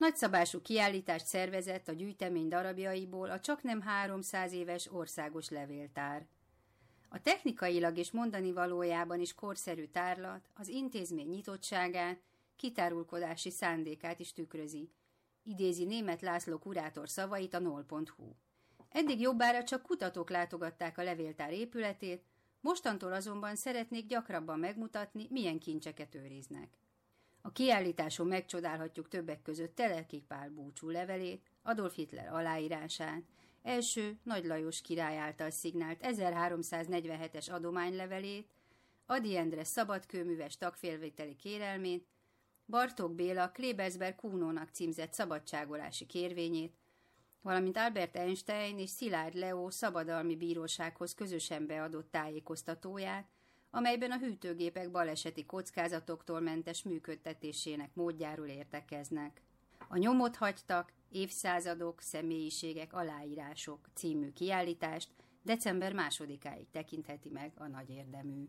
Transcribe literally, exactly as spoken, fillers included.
Nagyszabású kiállítást szervezett a gyűjtemény darabjaiból a csaknem háromszáz éves országos levéltár. A technikailag és mondani valójában is korszerű tárlat az intézmény nyitottságát, kitárulkodási szándékát is tükrözi, idézi Németh László kurátor szavait a null pont hu. Eddig jobbára csak kutatók látogatták a levéltár épületét, mostantól azonban szeretnék gyakrabban megmutatni, milyen kincseket őriznek. A kiállításon megcsodálhatjuk többek között Teleki Pál búcsú levelét, Adolf Hitler aláírását, első Nagy Lajos király által szignált ezerháromszáznegyvenhetes adománylevelét, Ady Endre szabadkőműves tagfélvételi kérelmét, Bartók Béla Klebersberg Kuhnónak címzett szabadságolási kérvényét, valamint Albert Einstein és Szilárd Leó szabadalmi bírósághoz közösen beadott tájékoztatóját, amelyben a hűtőgépek baleseti kockázatoktól mentes működtetésének módjáról értekeznek. A Nyomot hagytak, évszázadok, személyiségek, aláírások című kiállítást december másodikáig tekintheti meg a nagy érdemű.